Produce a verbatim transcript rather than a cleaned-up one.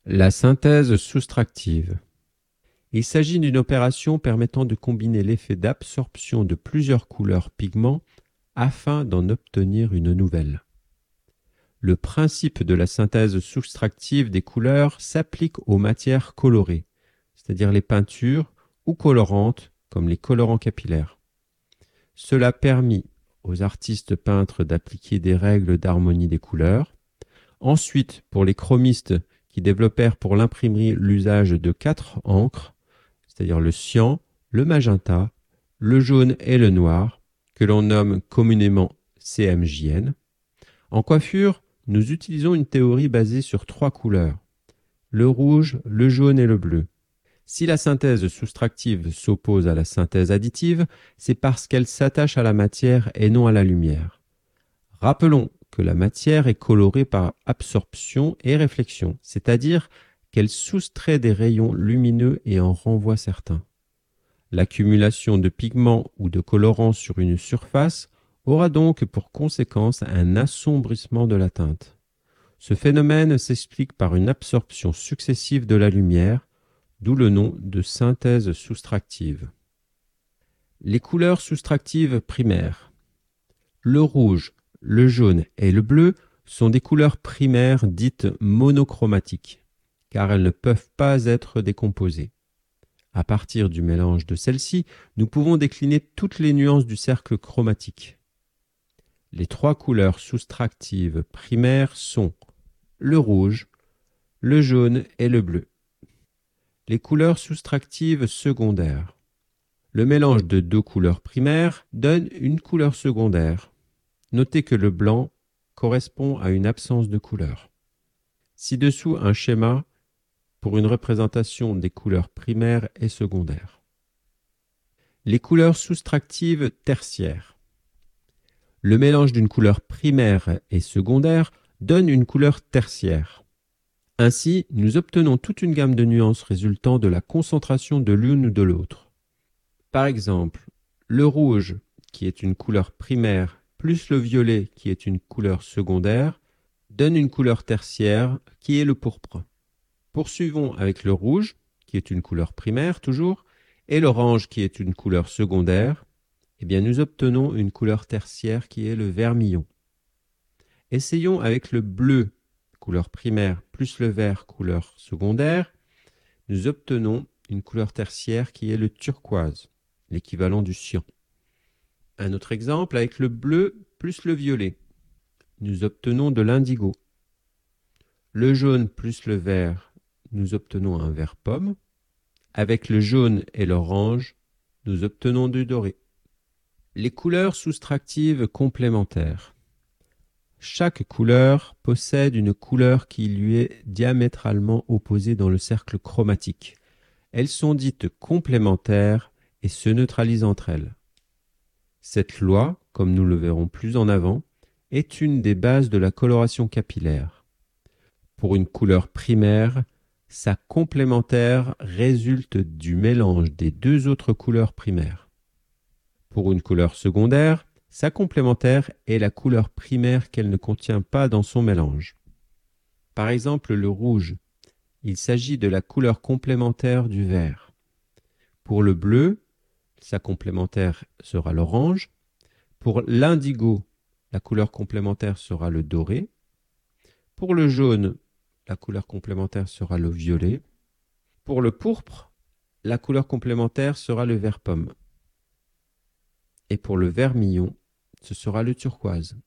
La synthèse soustractive. Il s'agit d'une opération permettant de combiner l'effet d'absorption de plusieurs couleurs pigments afin d'en obtenir une nouvelle. Le principe de la synthèse soustractive des couleurs s'applique aux matières colorées, c'est-à-dire les peintures, ou colorantes, comme les colorants capillaires. Cela permit aux artistes peintres d'appliquer des règles d'harmonie des couleurs. Ensuite, pour les chromistes qui développèrent pour l'imprimerie l'usage de quatre encres, c'est-à-dire le cyan, le magenta, le jaune et le noir, que l'on nomme communément C M J N. En coiffure, nous utilisons une théorie basée sur trois couleurs, le rouge, le jaune et le bleu. Si la synthèse soustractive s'oppose à la synthèse additive, c'est parce qu'elle s'attache à la matière et non à la lumière. Rappelons que la matière est colorée par absorption et réflexion, c'est-à-dire qu'elle soustrait des rayons lumineux et en renvoie certains. L'accumulation de pigments ou de colorants sur une surface aura donc pour conséquence un assombrissement de la teinte. Ce phénomène s'explique par une absorption successive de la lumière, d'où le nom de synthèse soustractive. Les couleurs soustractives primaires. Le rouge, le jaune et le bleu sont des couleurs primaires dites monochromatiques, car elles ne peuvent pas être décomposées. À partir du mélange de celles-ci, nous pouvons décliner toutes les nuances du cercle chromatique. Les trois couleurs soustractives primaires sont le rouge, le jaune et le bleu. Les couleurs soustractives secondaires. Le mélange de deux couleurs primaires donne une couleur secondaire. Notez que le blanc correspond à une absence de couleur. Ci-dessous, un schéma pour une représentation des couleurs primaires et secondaires. Les couleurs soustractives tertiaires. Le mélange d'une couleur primaire et secondaire donne une couleur tertiaire. Ainsi, nous obtenons toute une gamme de nuances résultant de la concentration de l'une ou de l'autre. Par exemple, le rouge, qui est une couleur primaire, plus le violet, qui est une couleur secondaire, donne une couleur tertiaire, qui est le pourpre. Poursuivons avec le rouge, qui est une couleur primaire toujours, et l'orange, qui est une couleur secondaire. Eh bien, nous obtenons une couleur tertiaire, qui est le vermillon. Essayons avec le bleu, couleur primaire, plus le vert, couleur secondaire. Nous obtenons une couleur tertiaire, qui est le turquoise, l'équivalent du cyan. Un autre exemple avec le bleu plus le violet. Nous obtenons de l'indigo. Le jaune plus le vert, nous obtenons un vert pomme. Avec le jaune et l'orange, nous obtenons du doré. Les couleurs soustractives complémentaires. Chaque couleur possède une couleur qui lui est diamétralement opposée dans le cercle chromatique. Elles sont dites complémentaires et se neutralisent entre elles. Cette loi, comme nous le verrons plus en avant, est une des bases de la coloration capillaire. Pour une couleur primaire, sa complémentaire résulte du mélange des deux autres couleurs primaires. Pour une couleur secondaire, sa complémentaire est la couleur primaire qu'elle ne contient pas dans son mélange. Par exemple, le rouge, il s'agit de la couleur complémentaire du vert. Pour le bleu, sa complémentaire sera l'orange. Pour l'indigo, la couleur complémentaire sera le doré. Pour le jaune, la couleur complémentaire sera le violet. Pour le pourpre, la couleur complémentaire sera le vert pomme. Et pour le vermillon, ce sera le turquoise.